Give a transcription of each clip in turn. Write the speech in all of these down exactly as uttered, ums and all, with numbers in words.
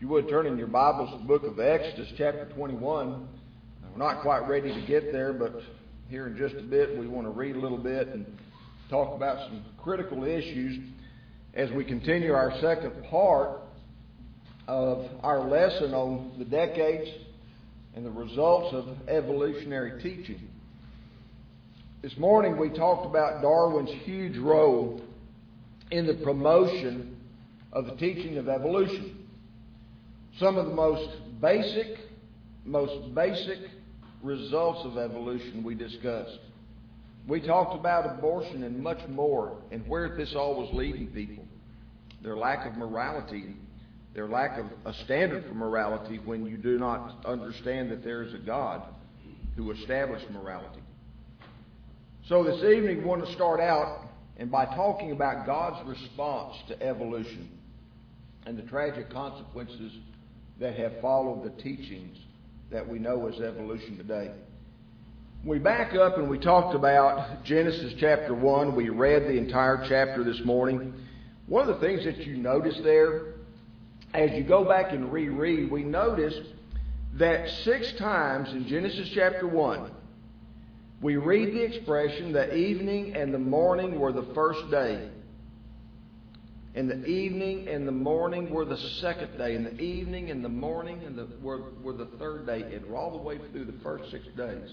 you would turn in your Bibles to the book of Exodus, chapter twenty-one. We're not quite ready to get there, but here in just a bit we want to read a little bit and talk about some critical issues as we continue our second part of our lesson on the decades and the results of evolutionary teaching. This morning we talked about Darwin's huge role in the promotion of the teaching of evolution. Some of the most basic, most basic results of evolution we discussed. We talked about abortion and much more, and where this all was leading people. Their lack of morality, their lack of a standard for morality when you do not understand that there is a God who established morality. So this evening we want to start out and by talking about God's response to evolution and the tragic consequences that have followed the teachings that we know as evolution today. We back up and we talked about Genesis chapter one. We read the entire chapter this morning. One of the things that you notice there, as you go back and reread, we notice that six times in Genesis chapter one, we read the expression, the evening and the morning were the first day. And the evening and the morning were the second day. And the evening and the morning and the, were, were the third day. And all the way through the first six days.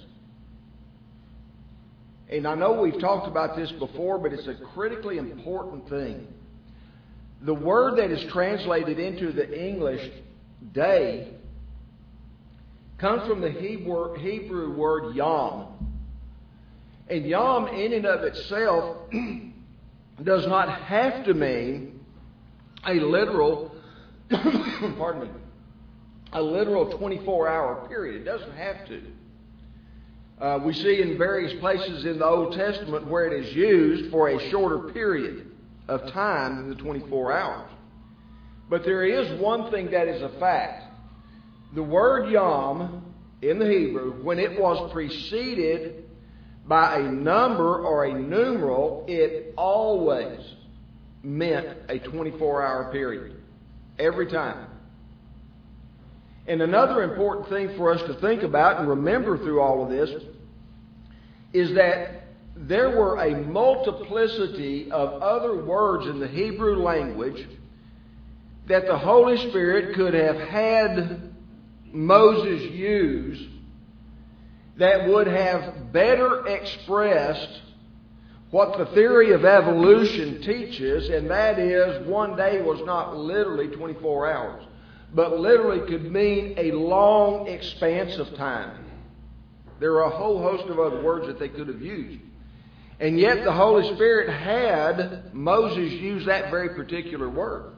And I know we've talked about this before, but it's a critically important thing. The word that is translated into the English day comes from the Hebrew, Hebrew word yom. And yom in and of itself does not have to mean a literal, pardon me, a literal twenty-four hour period. It doesn't have to. Uh, we see in various places in the Old Testament where it is used for a shorter period of time than the twenty-four hours. But there is one thing that is a fact. The word yom in the Hebrew, when it was preceded by a number or a numeral, it always meant a twenty-four hour period. Every time. And another important thing for us to think about and remember through all of this is that there were a multiplicity of other words in the Hebrew language that the Holy Spirit could have had Moses use that would have better expressed what the theory of evolution teaches, and that is one day was not literally twenty-four hours, but literally could mean a long expanse of time. There are a whole host of other words that they could have used. And yet the Holy Spirit had Moses use that very particular word.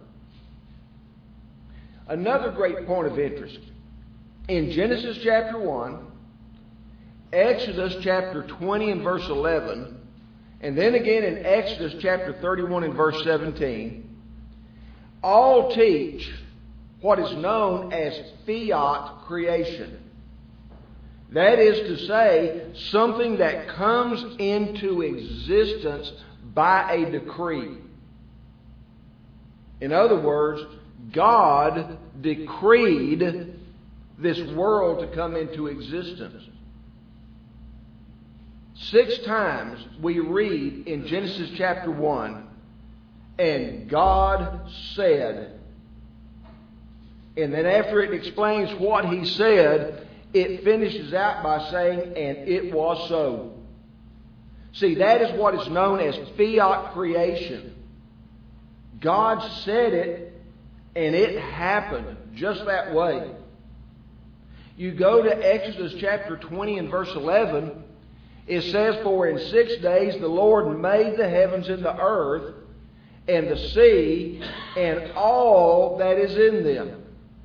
Another great point of interest. In Genesis chapter one, Exodus chapter twenty and verse eleven, and then again in Exodus chapter thirty-one and verse seventeen, all teach what is known as fiat creation. That is to say, something that comes into existence by a decree. In other words, God decreed this world to come into existence. Six times we read in Genesis chapter one, and God said. And then after it explains what He said, it finishes out by saying, and it was so. See, that is what is known as fiat creation. God said it, and it happened just that way. You go to Exodus chapter twenty and verse eleven, it says, for in six days the Lord made the heavens and the earth and the sea and all that is in them.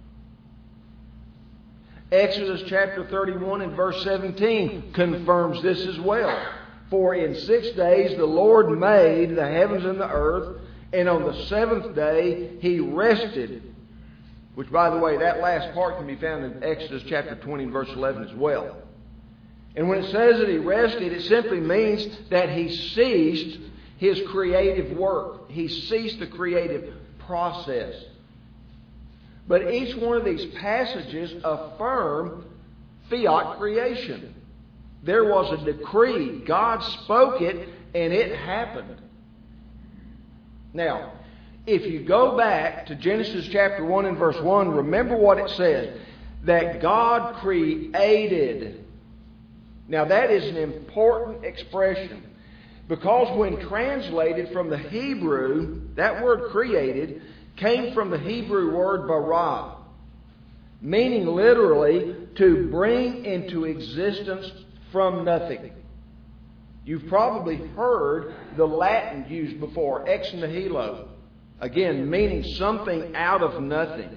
Exodus chapter thirty-one and verse seventeen confirms this as well. For in six days the Lord made the heavens and the earth, and on the seventh day He rested. Which, by the way, that last part can be found in Exodus chapter twenty and verse eleven as well. And when it says that He rested, it simply means that He ceased His creative work. He ceased the creative process. But each one of these passages affirm fiat creation. There was a decree. God spoke it, and it happened. Now, if you go back to Genesis chapter one and verse one, remember what it says. That God created. Now that is an important expression. Because when translated from the Hebrew, that word created came from the Hebrew word bara, meaning literally to bring into existence from nothing. You've probably heard the Latin used before, ex nihilo. Again, meaning something out of nothing.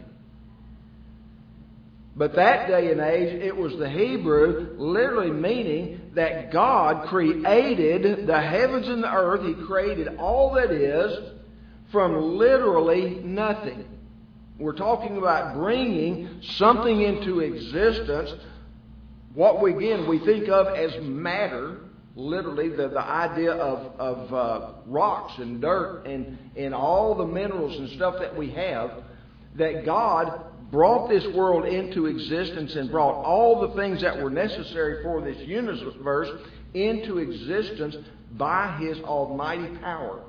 But that day and age, it was the Hebrew, literally meaning that God created the heavens and the earth. He created all that is from literally nothing. We're talking about bringing something into existence, what we, again, we think of as matter, literally the, the idea of, of uh, rocks and dirt and, and all the minerals and stuff that we have, that God brought this world into existence and brought all the things that were necessary for this universe into existence by His almighty power.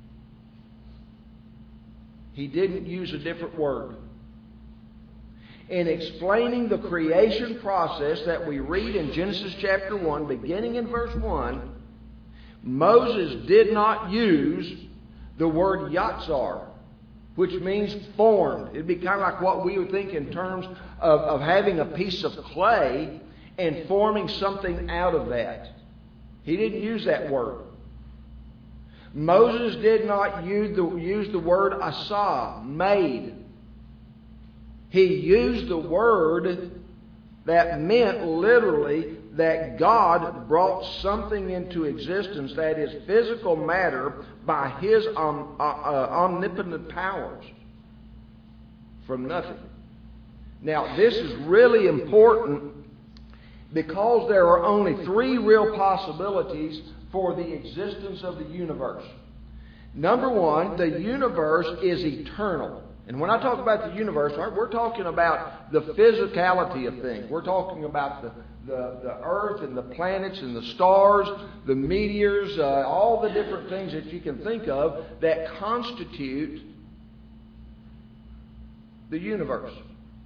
He didn't use a different word. In explaining the creation process that we read in Genesis chapter one, beginning in verse one, Moses did not use the word yatsar, which means formed. It'd be kind of like what we would think in terms of, of having a piece of clay and forming something out of that. He didn't use that word. Moses did not use the, use the word asa, made. He used the word that meant literally that God brought something into existence that is physical matter by His um, uh, uh, omnipotent powers from nothing. Now, this is really important because there are only three real possibilities for the existence of the universe. Number one, the universe is eternal. And when I talk about the universe, we're talking about the physicality of things. We're talking about the, the, the earth and the planets and the stars, the meteors, uh, all the different things that you can think of that constitute the universe.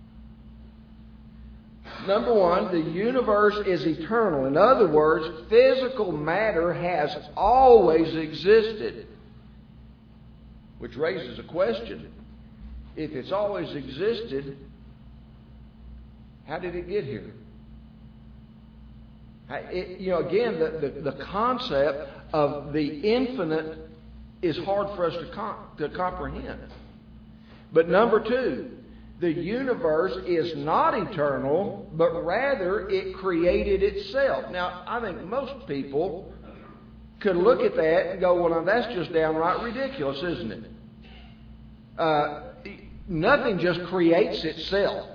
Number one, the universe is eternal. In other words, physical matter has always existed. Which raises a question. If it's always existed, how did it get here? It, you know, again, the, the, the concept of the infinite is hard for us to, com- to comprehend. But number two, the universe is not eternal, but rather it created itself. Now, I think most people could look at that and go, well, now that's just downright ridiculous, isn't it? Uh, nothing just creates itself.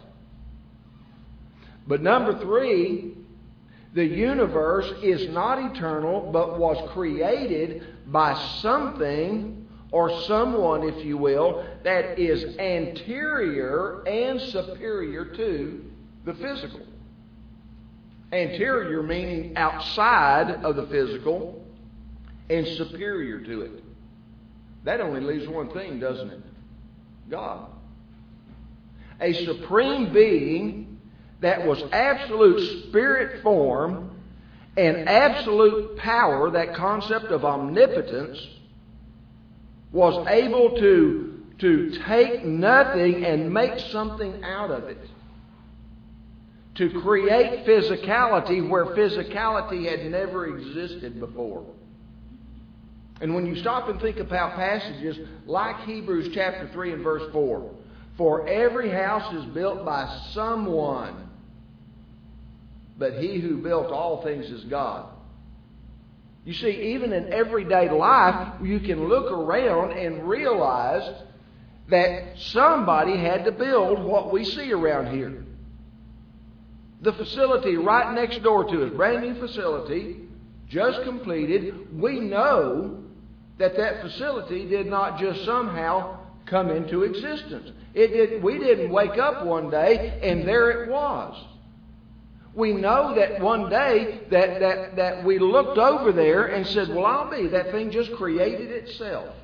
But number three, the universe is not eternal, but was created by something or someone, if you will, that is anterior and superior to the physical. Anterior meaning outside of the physical, and superior to it. That only leaves one thing, doesn't it? God. A supreme being that was absolute spirit form and absolute power, that concept of omnipotence, was able to, to take nothing and make something out of it. To create physicality where physicality had never existed before. And when you stop and think about passages like Hebrews chapter three and verse four, for every house is built by someone, but he who built all things is God. You see, even in everyday life, you can look around and realize that somebody had to build what we see around here. The facility right next door to us, brand new facility, just completed. We know that that facility did not just somehow come into existence. It did, we didn't wake up one day and there it was. We know that one day that, that, that we looked over there and said, well, I'll be. That thing just created itself.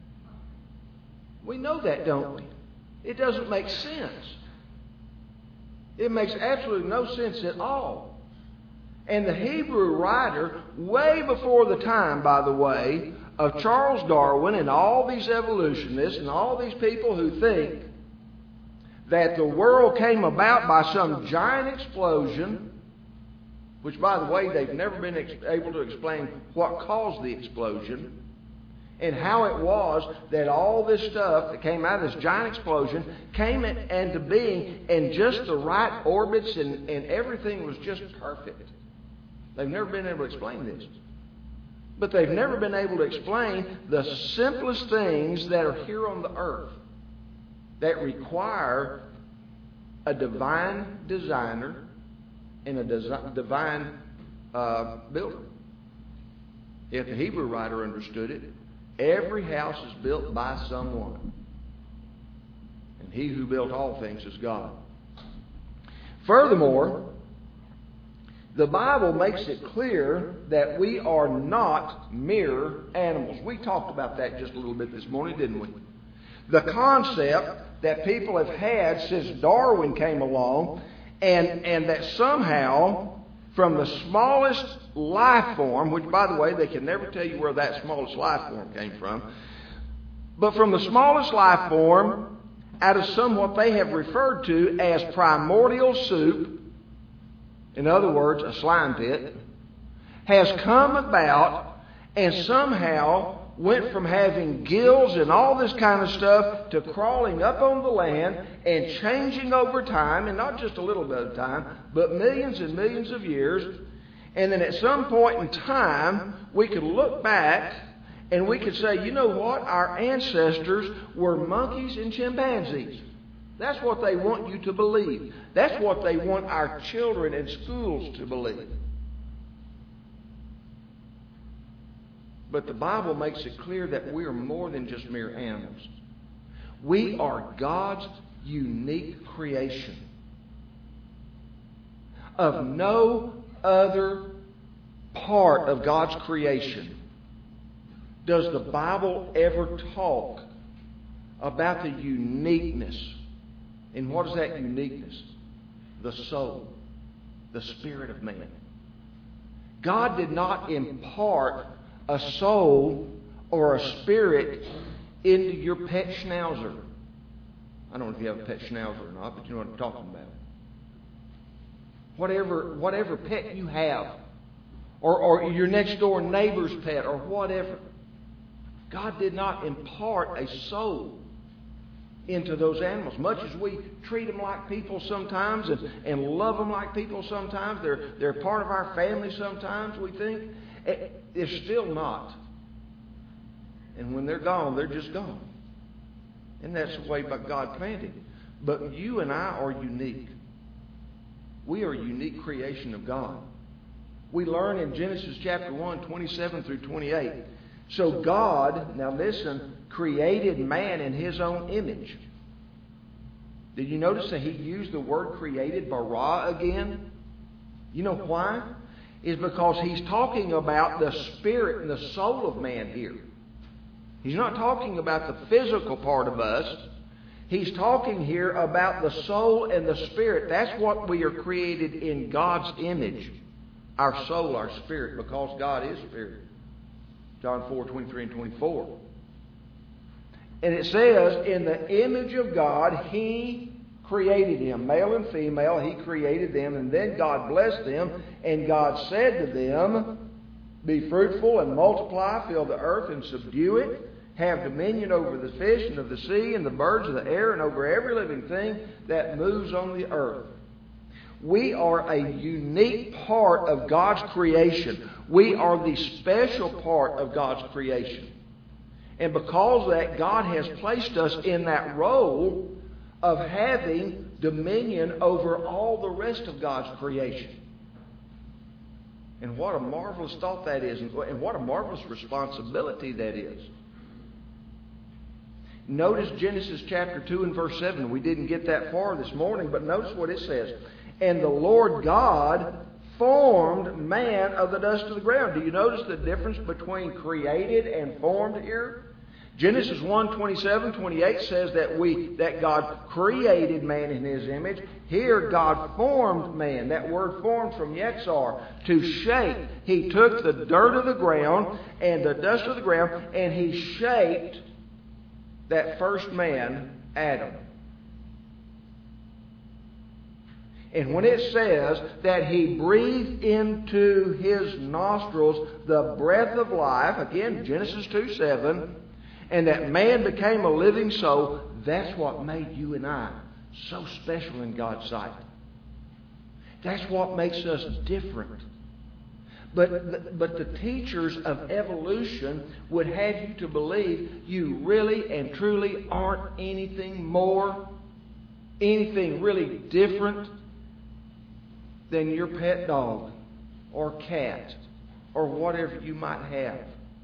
We know that, don't we? It doesn't make sense. It makes absolutely no sense at all. And the Hebrew writer, way before the time, by the way, of Charles Darwin and all these evolutionists and all these people who think that the world came about by some giant explosion, which, by the way, they've never been ex- able to explain what caused the explosion, and how it was that all this stuff that came out of this giant explosion came into being in just the right orbits, and, and everything was just perfect. They've never been able to explain this. But they've never been able to explain the simplest things that are here on the earth that require a divine designer and a desi- divine uh, builder. If the Hebrew writer understood it, every house is built by someone. And he who built all things is God. Furthermore, the Bible makes it clear that we are not mere animals. We talked about that just a little bit this morning, didn't we? The concept that people have had since Darwin came along, and, and that somehow from the smallest life form, which, by the way, they can never tell you where that smallest life form came from, but from the smallest life form, out of some what they have referred to as primordial soup, in other words, a slime pit, has come about and somehow went from having gills and all this kind of stuff to crawling up on the land and changing over time, and not just a little bit of time, but millions and millions of years. And then at some point in time, we could look back and we could say, you know what? Our ancestors were monkeys and chimpanzees. That's what they want you to believe. That's what they want our children in schools to believe. But the Bible makes it clear that we are more than just mere animals. We are God's unique creation. Of no other part of God's creation does the Bible ever talk about the uniqueness. And what is that uniqueness? The soul, the spirit of man. God did not impart a soul or a spirit into your pet schnauzer. I don't know if you have a pet schnauzer or not, but you know what I'm talking about. Whatever, whatever pet you have, or, or your next door neighbor's pet, or whatever. God did not impart a soul into those animals. Much as we treat them like people sometimes and, and love them like people sometimes, they're, they're part of our family sometimes, we think, they're still not. And when they're gone, they're just gone. And that's the way God planned it. But you and I are unique. We are a unique creation of God. We learn in Genesis chapter one, twenty-seven through twenty-eight. So God, now listen, created man in His own image. Did you notice that He used the word created, bara, again? You know why? It's because He's talking about the spirit and the soul of man here. He's not talking about the physical part of us. He's talking here about the soul and the spirit. That's what we are created in God's image. Our soul, our spirit, because God is spirit. John four, twenty-three and twenty-four. And it says, in the image of God, He created him. Male and female, He created them. And then God blessed them. And God said to them, be fruitful and multiply, fill the earth and subdue it. Have dominion over the fish and of the sea and the birds of the air and over every living thing that moves on the earth. We are a unique part of God's creation. We are the special part of God's creation. And because of that, God has placed us in that role of having dominion over all the rest of God's creation. And what a marvelous thought that is, and what a marvelous responsibility that is. Notice Genesis chapter two and verse seven. We didn't get that far this morning, but notice what it says. And the Lord God formed man of the dust of the ground. Do you notice the difference between created and formed here? Genesis one, twenty-seven, twenty-eight says that we that God created man in His image. Here God formed man. That word formed from Yetzar, to shape. He took the dirt of the ground and the dust of the ground, and He shaped that first man, Adam. And when it says that He breathed into his nostrils the breath of life, again, Genesis two seven, and that man became a living soul, that's what made you and I so special in God's sight. That's what makes us different. But, but the teachers of evolution would have you to believe you really and truly aren't anything more, anything really different than your pet dog or cat or whatever you might have.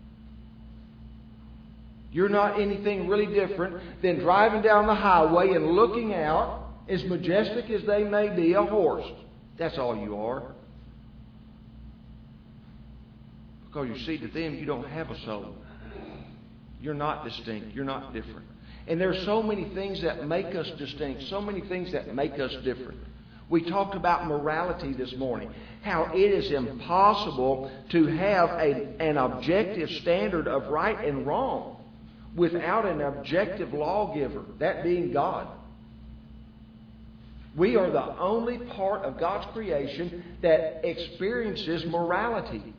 You're not anything really different than driving down the highway and looking out, as majestic as they may be, a horse. That's all you are. Because you see, to them, you don't have a soul. You're not distinct. You're not different. And there's so many things that make us distinct, so many things that make us different. We talked about morality this morning, how it is impossible to have a, an objective standard of right and wrong without an objective lawgiver, that being God. We are the only part of God's creation that experiences morality.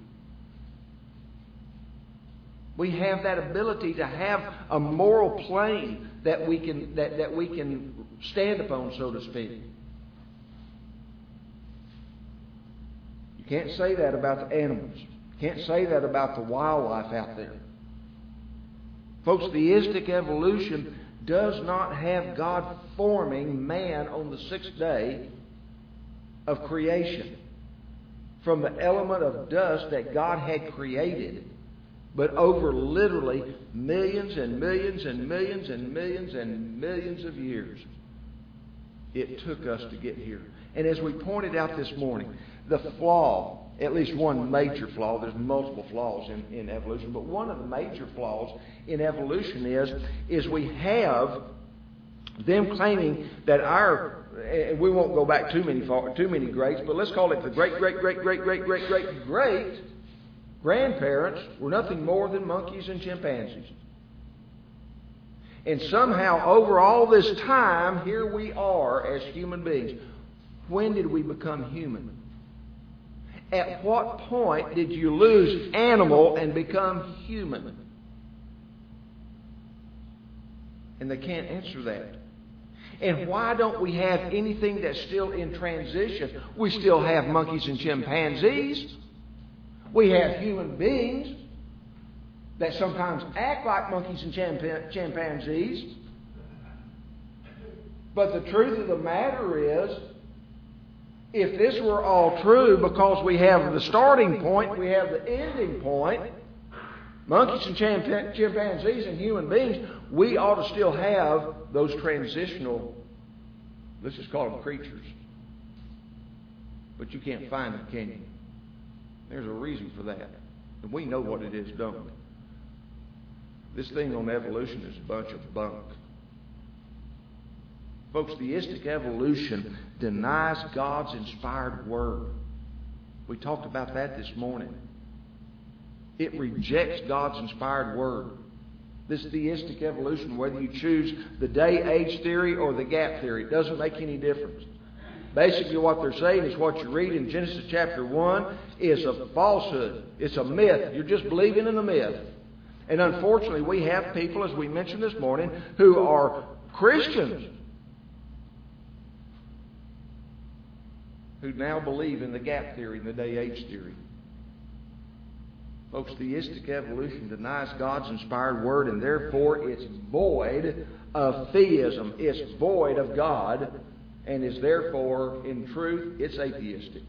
We have that ability to have a moral plane that we can that, that we can stand upon, so to speak. You can't say that about the animals. You can't say that about the wildlife out there. Folks, theistic evolution does not have God forming man on the sixth day of creation from the element of dust that God had created, but over literally millions and millions and millions and millions and millions of years it took us to get here. And as we pointed out this morning, the flaw, at least one major flaw, there's multiple flaws in, in evolution, but one of the major flaws in evolution is, is we have them claiming that our, and we won't go back too many too many greats, but let's call it the great, great, great, great, great, great, great, great grandparents were nothing more than monkeys and chimpanzees. And somehow, over all this time, here we are as human beings. When did we become human? At what point did you lose animal and become human? And they can't answer that. And why don't we have anything that's still in transition? We still have monkeys and chimpanzees. We have human beings that sometimes act like monkeys and chimp- chimpanzees. But the truth of the matter is, if this were all true, because we have the starting point, we have the ending point, monkeys and chimp- chimpanzees and human beings, we ought to still have those transitional, let's just call them creatures. But you can't find them, can you? There's a reason for that. And we know what it is, don't we? This thing on evolution is a bunch of bunk. Folks, theistic evolution denies God's inspired word. We talked about that this morning. It rejects God's inspired word. This theistic evolution, whether you choose the day-age theory or the gap theory, it doesn't make any difference. Basically what they're saying is what you read in Genesis chapter one is a falsehood. It's a myth. You're just believing in a myth. And unfortunately, we have people, as we mentioned this morning, who are Christians who now believe in the gap theory and the day-age theory. Folks, theistic evolution denies God's inspired word, and therefore it's void of theism. It's void of God, and is therefore, in truth, it's atheistic.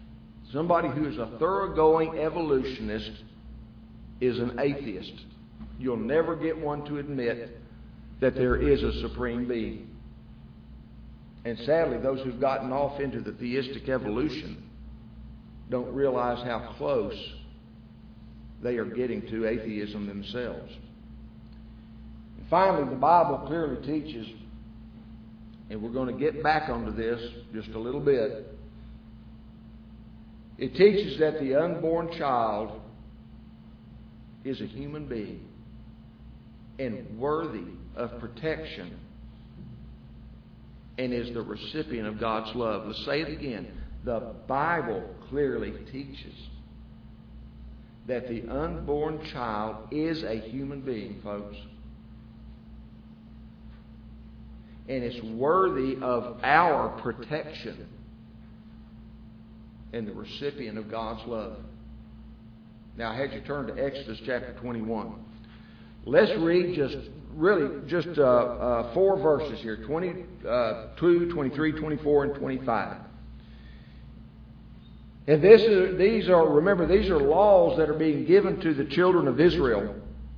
Somebody who is a thoroughgoing evolutionist is an atheist. You'll never get one to admit that there is a supreme being. And sadly, those who've gotten off into the theistic evolution don't realize how close they are getting to atheism themselves. And finally, the Bible clearly teaches, and we're going to get back onto this just a little bit, it teaches that the unborn child is a human being and worthy of protection and is the recipient of God's love. Let's say it again. The Bible clearly teaches that the unborn child is a human being, folks. And it's worthy of our protection and the recipient of God's love. Now, I had you turn to Exodus chapter twenty-one. Let's read just, really, just uh, uh, four verses here. twenty-two, twenty-three, twenty-four, and twenty-five. And this is, these are, remember, these are laws that are being given to the children of Israel.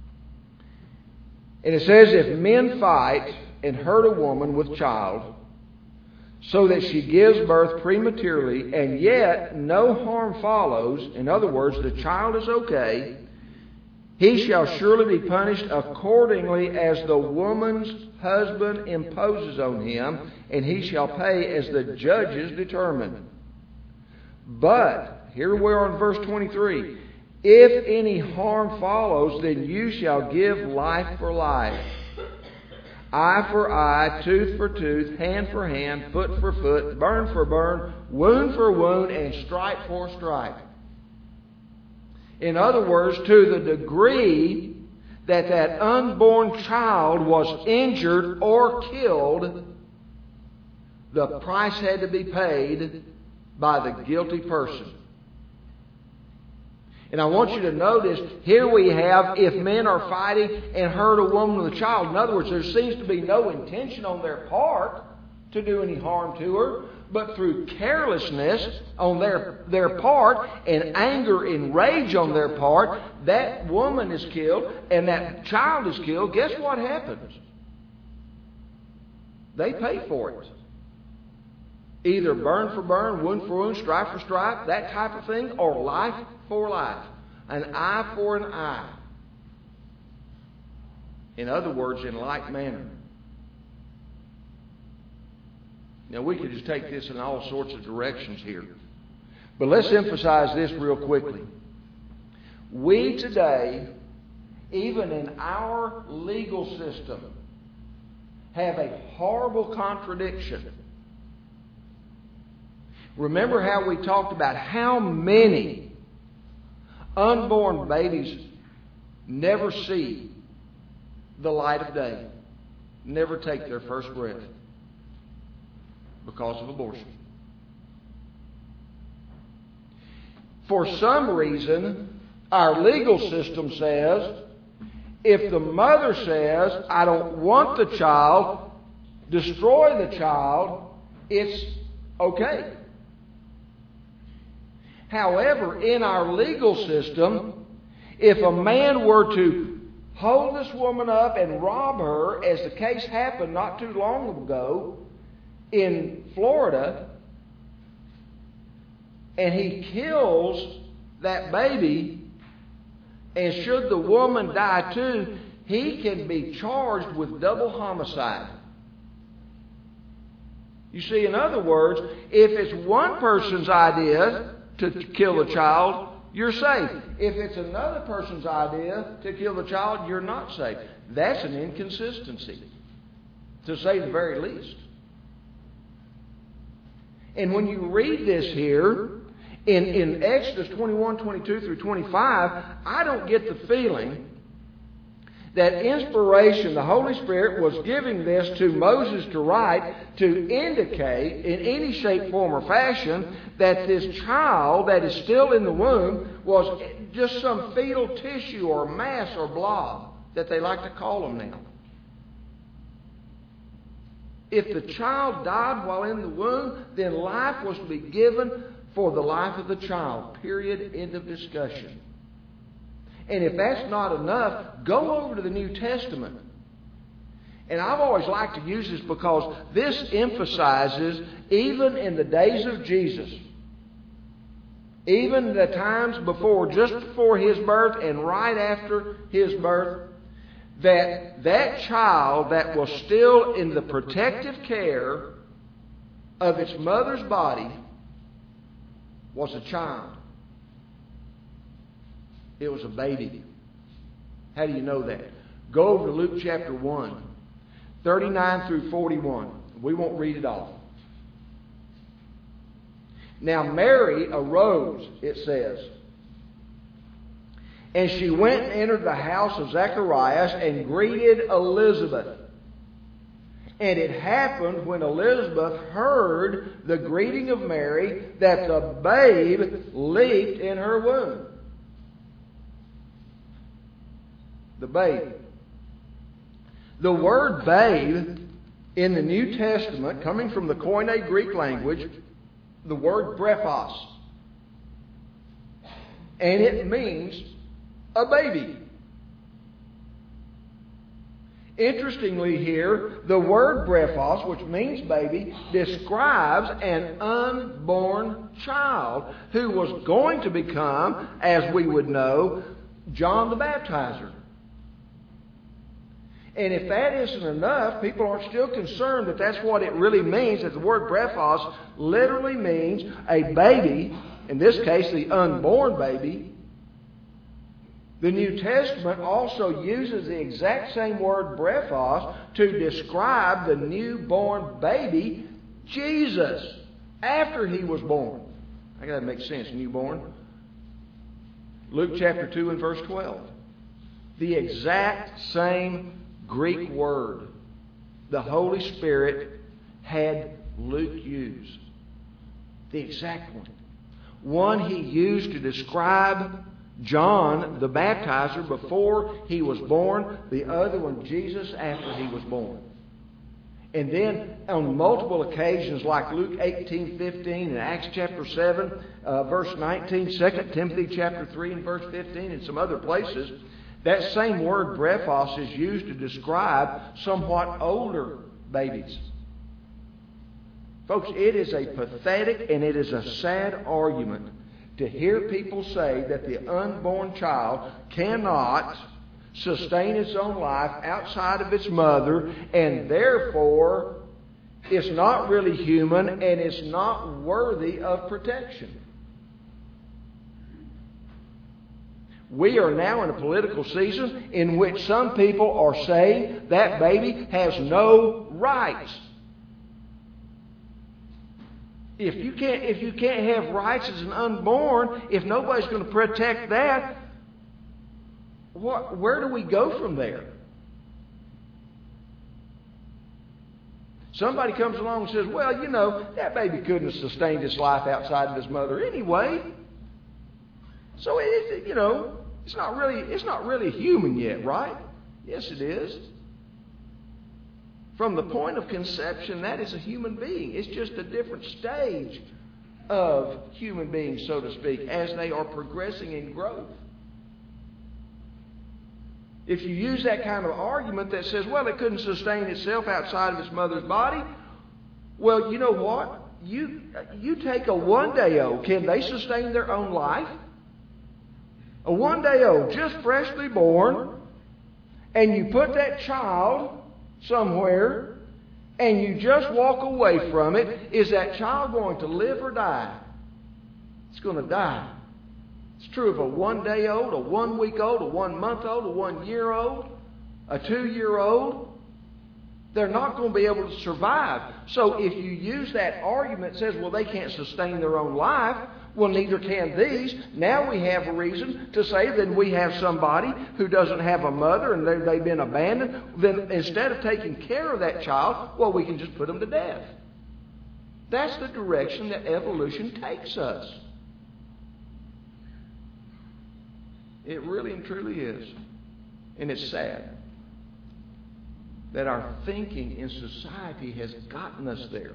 And it says, if men fight and hurt a woman with child, so that she gives birth prematurely, and yet no harm follows, in other words, the child is okay, he shall surely be punished accordingly as the woman's husband imposes on him, and he shall pay as the judges determine. But, here we are in verse twenty-three, if any harm follows, then you shall give life for life, eye for eye, tooth for tooth, hand for hand, foot for foot, burn for burn, wound for wound, and stripe for stripe. In other words, to the degree that that unborn child was injured or killed, the price had to be paid by the guilty person. And I want you to notice, here we have, if men are fighting and hurt a woman with a child. In other words, there seems to be no intention on their part to do any harm to her, but through carelessness on their, their part and anger and rage on their part, that woman is killed and that child is killed. Guess what happens? They pay for it. Either burn for burn, wound for wound, stripe for stripe, that type of thing, or life for life. An eye for an eye. In other words, in like manner. Now, we could just take this in all sorts of directions here. But let's emphasize this real quickly. We today, even in our legal system, have a horrible contradiction. Remember how we talked about how many unborn babies never see the light of day, never take their first breath because of abortion. For some reason, our legal system says, if the mother says, I don't want the child, destroy the child, it's okay. However, in our legal system, if a man were to hold this woman up and rob her, as the case happened not too long ago in Florida, and he kills that baby, and should the woman die too, he can be charged with double homicide. You see, in other words, if it's one person's idea to kill the child, you're safe. If it's another person's idea to kill the child, you're not safe. That's an inconsistency, to say the very least. And when you read this here, in, in Exodus twenty-one, twenty-two through twenty-five, I don't get the feeling that inspiration, the Holy Spirit, was giving this to Moses to write to indicate in any shape, form, or fashion that this child that is still in the womb was just some fetal tissue or mass or blob that they like to call them now. If the child died while in the womb, then life was to be given for the life of the child. Period. End of discussion. And if that's not enough, go over to the New Testament. And I've always liked to use this because this emphasizes, even in the days of Jesus, even the times before, just before His birth and right after His birth, that that child that was still in the protective care of its mother's body was a child. It was a baby. How do you know that? Go over to Luke chapter one, thirty-nine through forty-one. We won't read it all. Now Mary arose, it says, and she went and entered the house of Zacharias and greeted Elizabeth. And it happened when Elizabeth heard the greeting of Mary that the babe leaped in her womb. The babe. The word babe in the New Testament, coming from the Koine Greek language, the word brephos. And it means a baby. Interestingly here, the word brephos, which means baby, describes an unborn child who was going to become, as we would know, John the Baptizer. And if that isn't enough, people are still concerned that that's what it really means, that the word brephos literally means a baby, in this case the unborn baby. The New Testament also uses the exact same word brephos to describe the newborn baby, Jesus, after He was born. I got to make sense, newborn. Luke chapter two and verse twelve. The exact same Greek word the Holy Spirit had Luke use. The exact one. One he used to describe John the Baptizer before he was born. The other one, Jesus, after he was born. And then on multiple occasions, like Luke eighteen fifteen and Acts chapter seven, uh, verse nineteen, Second Timothy chapter three and verse fifteen, and some other places, that same word brephos is used to describe somewhat older babies. Folks, it is a pathetic and it is a sad argument to hear people say that the unborn child cannot sustain its own life outside of its mother, and therefore it's not really human and it's not worthy of protection. We are now in a political season in which some people are saying that baby has no rights. If you can't, if you can't have rights as an unborn, if nobody's going to protect that, what, where do we go from there? Somebody comes along and says, well, you know, that baby couldn't have sustained its life outside of his mother anyway. So it, you know, it's not really, it's not really human yet, right? Yes, it is. From the point of conception, that is a human being. It's just a different stage of human beings, so to speak, as they are progressing in growth. If you use that kind of argument that says, well, it couldn't sustain itself outside of its mother's body, well, you know what? You, you take a one-day-old. Can they sustain their own life? A one-day-old, just freshly born, and you put that child somewhere, and you just walk away from it, is that child going to live or die? It's going to die. It's true of a one-day-old, a one-week-old, a one-month-old, a one-year-old, a two-year-old. They're not going to be able to survive. So if you use that argument that says, well, they can't sustain their own life, well, neither can these. Now we have a reason to say that we have somebody who doesn't have a mother and they've been abandoned. Then instead of taking care of that child, well, we can just put them to death. That's the direction that evolution takes us. It really and truly is. And it's sad that our thinking in society has gotten us there.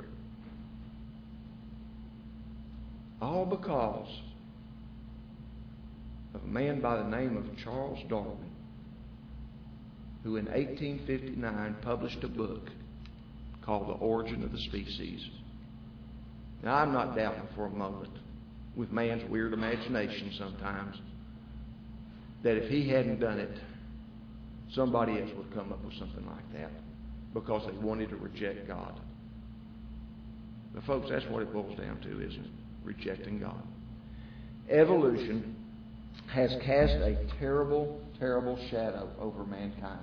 All because of a man by the name of Charles Darwin, who in eighteen fifty-nine published a book called The Origin of the Species. Now, I'm not doubting for a moment, with man's weird imagination sometimes, that if he hadn't done it, somebody else would come up with something like that because they wanted to reject God. But folks, that's what it boils down to, isn't it? Rejecting God. Evolution has cast a terrible, terrible shadow over mankind.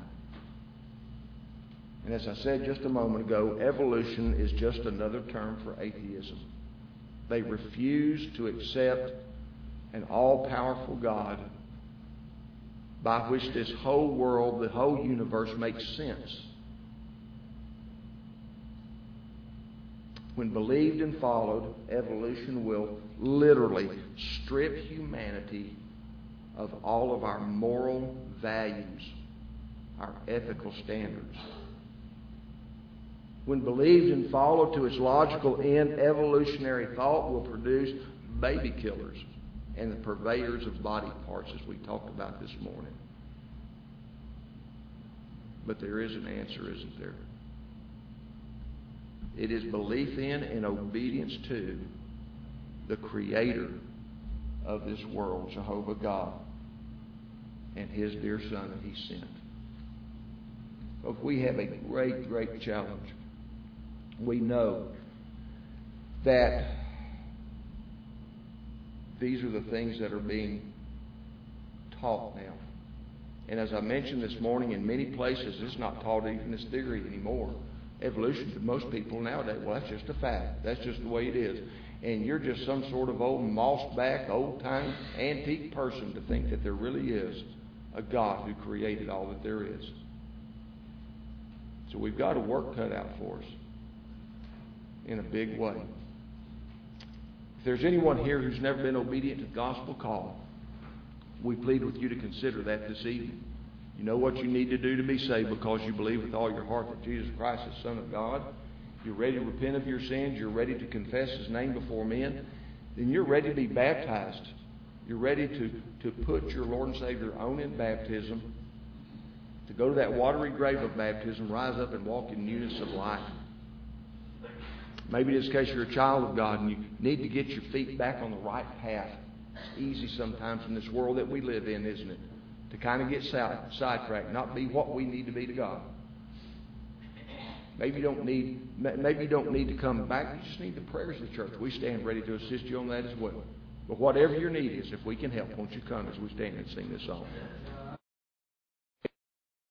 And as I said just a moment ago, evolution is just another term for atheism. They refuse to accept an all-powerful God by which this whole world, the whole universe makes sense. When believed and followed, evolution will literally strip humanity of all of our moral values, our ethical standards. When believed and followed to its logical end, evolutionary thought will produce baby killers and the purveyors of body parts, as we talked about this morning. But there is an answer, isn't there? It is belief in and obedience to the Creator of this world, Jehovah God, and His dear Son that He sent. Folks, we have a great, great challenge. We know that these are the things that are being taught now. And as I mentioned this morning, in many places, it's not taught even as theory anymore. Evolution to most people nowadays, well, that's just a fact. That's just the way it is. And you're just some sort of old moss-back, old-time, antique person to think that there really is a God who created all that there is. So we've got a work cut out for us in a big way. If there's anyone here who's never been obedient to the gospel call, we plead with you to consider that this evening. You know what you need to do to be saved because you believe with all your heart that Jesus Christ is the Son of God. You're ready to repent of your sins. You're ready to confess His name before men. Then you're ready to be baptized. You're ready to, to put your Lord and Savior on in baptism, to go to that watery grave of baptism, rise up and walk in newness of life. Maybe in this case you're a child of God and you need to get your feet back on the right path. It's easy sometimes in this world that we live in, isn't it? To kind of get sidetracked, not be what we need to be to God. Maybe you don't need, maybe you don't need to come back. You just need the prayers of the church. We stand ready to assist you on that as well. But whatever your need is, if we can help, won't you come as we stand and sing this song?